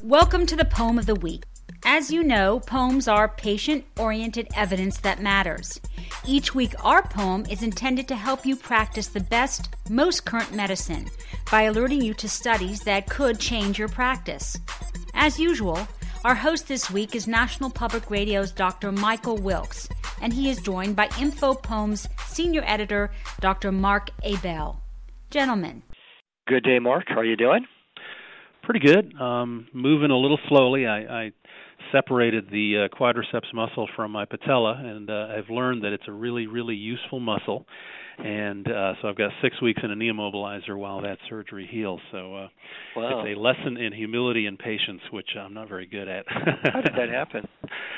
Welcome to the Poem of the Week. As you know, poems are patient-oriented evidence that matters. Each week, our poem is intended to help you practice the best, most current medicine by alerting you to studies that could change your practice. As usual, our host this week is National Public Radio's Dr. Michael Wilkes, and he is joined by Info Poems Senior Editor, Dr. Mark Abell. Gentlemen. Good day, Mark. How are you doing? Pretty good. Moving a little slowly. I separated the quadriceps muscle from my patella, and I've learned that it's a really, really useful muscle. And so I've got 6 weeks in a knee immobilizer while that surgery heals. So Wow. It's a lesson in humility and patience, which I'm not very good at. How did that happen?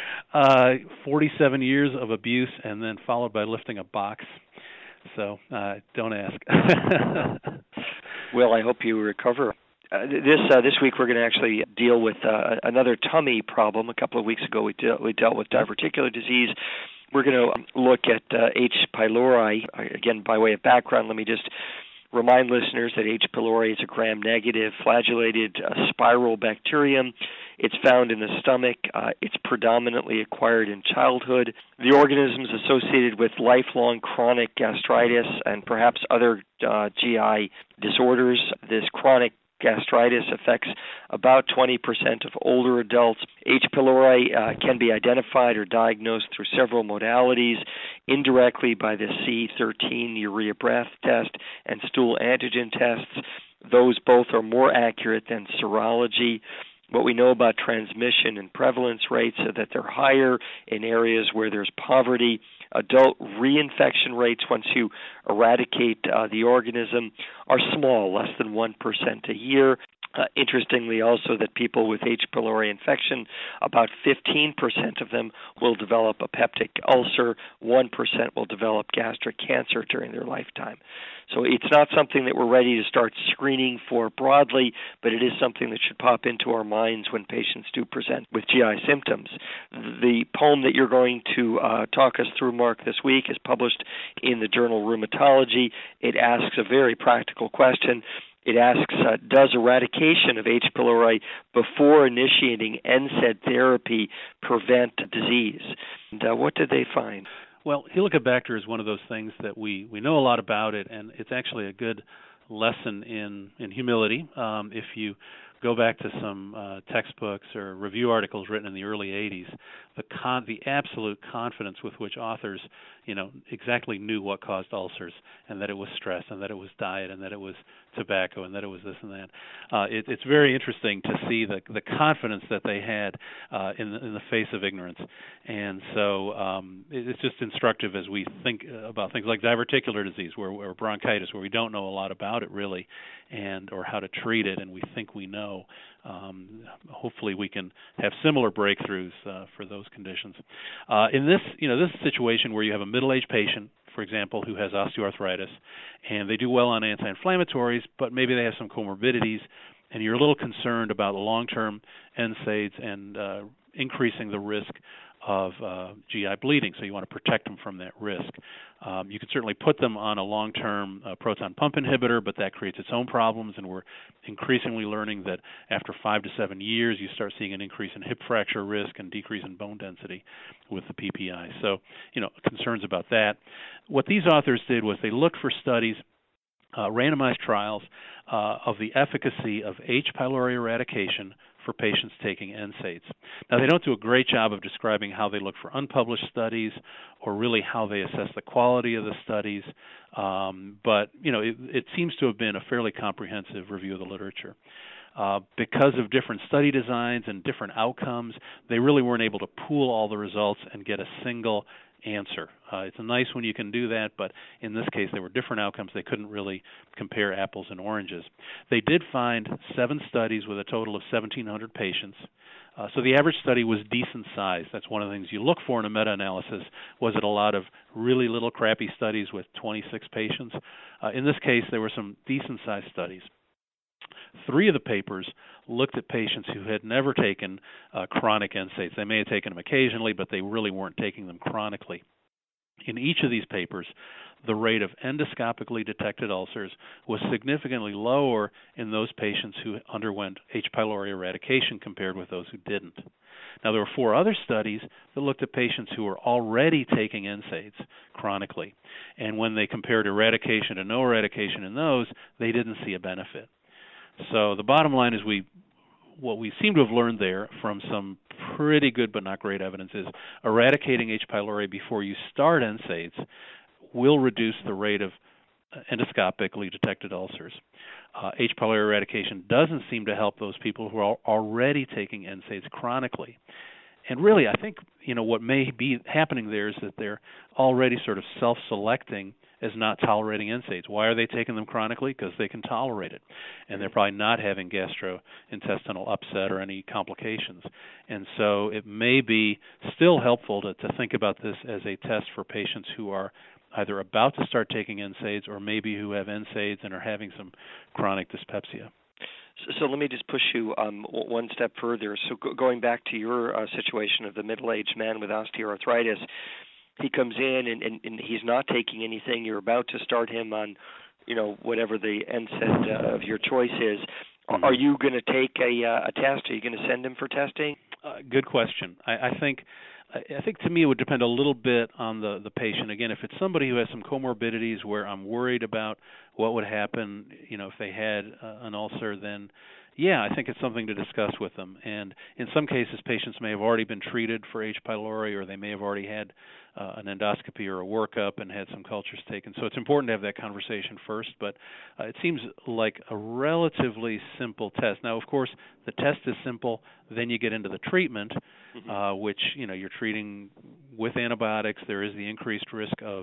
47 years of abuse, and then followed by lifting a box. So don't ask. Well, I hope you recover. This week we're going to actually deal with another tummy problem. A couple of weeks ago we dealt with diverticular disease. We're going to look at H. pylori. Again, by way of background, let me just remind listeners that H. pylori is a gram-negative flagellated spiral bacterium. It's found in the stomach. It's predominantly acquired in childhood. The organism is associated with lifelong chronic gastritis and perhaps other GI disorders. This chronic gastritis affects about 20% of older adults. H. pylori can be identified or diagnosed through several modalities, indirectly by the C13 urea breath test and stool antigen tests. Those both are more accurate than serology. What we know about transmission and prevalence rates is that they're higher in areas where there's poverty. Adult reinfection rates, once you eradicate the organism, are small, less than 1% a year. Interestingly also that people with H. pylori infection, about 15% of them will develop a peptic ulcer, 1% will develop gastric cancer during their lifetime. So it's not something that we're ready to start screening for broadly, but it is something that should pop into our minds when patients do present with GI symptoms. The poem that you're going to talk us through, Mark, this week is published in the journal Rheumatology. It asks a very practical question. It asks, does eradication of H. pylori before initiating NSAID therapy prevent disease? And what did they find? Well, Helicobacter is one of those things that we know a lot about it, and it's actually a good lesson in humility. If you go back to some textbooks or review articles written in the early 80s, the absolute confidence with which authors, exactly knew what caused ulcers, and that it was stress, and that it was diet, and that it was tobacco, and that it was this and that. It's very interesting to see the confidence that they had in the face of ignorance. And so it's just instructive as we think about things like diverticular disease or bronchitis, where we don't know a lot about it really, or how to treat it, and we think we know. Hopefully we can have similar breakthroughs for those conditions. In this is a situation where you have a middle-aged patient, for example, who has osteoarthritis, and they do well on anti-inflammatories, but maybe they have some comorbidities, and you're a little concerned about long-term NSAIDs and increasing the risk of GI bleeding, so you want to protect them from that risk. You can certainly put them on a long-term proton pump inhibitor, but that creates its own problems, and we're increasingly learning that after 5 to 7 years, you start seeing an increase in hip fracture risk and decrease in bone density with the PPI. So, concerns about that. What these authors did was they looked for studies, randomized trials of the efficacy of H. pylori eradication for patients taking NSAIDs. Now, they don't do a great job of describing how they look for unpublished studies or really how they assess the quality of the studies, but it seems to have been a fairly comprehensive review of the literature. Because of different study designs and different outcomes, they really weren't able to pool all the results and get a single answer. It's nice when you can do that, but in this case there were different outcomes. They couldn't really compare apples and oranges. They did find 7 studies with a total of 1,700 patients. So the average study was decent size. That's one of the things you look for in a meta-analysis. Was it a lot of really little crappy studies with 26 patients? In this case, there were some decent-sized studies. 3 of the papers looked at patients who had never taken chronic NSAIDs. They may have taken them occasionally, but they really weren't taking them chronically. In each of these papers, the rate of endoscopically detected ulcers was significantly lower in those patients who underwent H. pylori eradication compared with those who didn't. Now, there were 4 other studies that looked at patients who were already taking NSAIDs chronically, and when they compared eradication to no eradication in those, they didn't see a benefit. So the bottom line is what we seem to have learned there from some pretty good but not great evidence is eradicating H. pylori before you start NSAIDs will reduce the rate of endoscopically detected ulcers. H. pylori eradication doesn't seem to help those people who are already taking NSAIDs chronically. And really, I think what may be happening there is that they're already sort of self-selecting as not tolerating NSAIDs. Why are they taking them chronically? Because they can tolerate it. And they're probably not having gastrointestinal upset or any complications. And so it may be still helpful to think about this as a test for patients who are either about to start taking NSAIDs or maybe who have NSAIDs and are having some chronic dyspepsia. So let me just push you one step further. So going back to your situation of the middle-aged man with osteoarthritis, he comes in and he's not taking anything. You're about to start him on, whatever the NSAID of your choice is. Mm-hmm. Are you going to take a test? Are you going to send him for testing? Good question. I think to me it would depend a little bit on the patient. Again, if it's somebody who has some comorbidities where I'm worried about what would happen, if they had an ulcer, then yeah, I think it's something to discuss with them. And in some cases, patients may have already been treated for H. pylori, or they may have already had an endoscopy or a workup and had some cultures taken. So it's important to have that conversation first, but it seems like a relatively simple test. Now, of course, the test is simple. Then you get into the treatment, which, you're treating with antibiotics. There is the increased risk of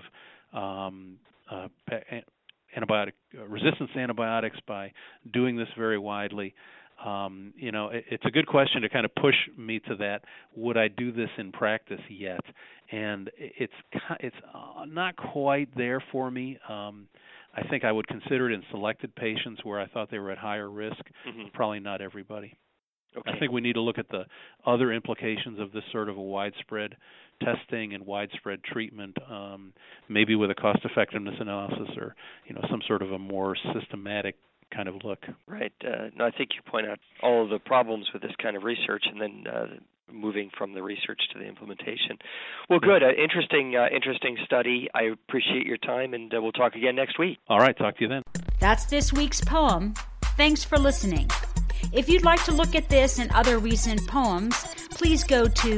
resistance to antibiotics by doing this very widely. It's a good question to kind of push me to that. Would I do this in practice yet? And it's not quite there for me. I think I would consider it in selected patients where I thought they were at higher risk. Probably not everybody. Okay. I think we need to look at the other implications of this sort of a widespread testing and widespread treatment, maybe with a cost-effectiveness analysis or, some sort of a more systematic kind of look. Right. No, I think you point out all of the problems with this kind of research and then moving from the research to the implementation. Well, good. Interesting study. I appreciate your time, and we'll talk again next week. All right. Talk to you then. That's this week's poem. Thanks for listening. If you'd like to look at this and other recent poems, please go to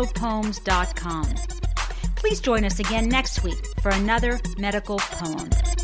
www.infopoems.com. Please join us again next week for another medical poem.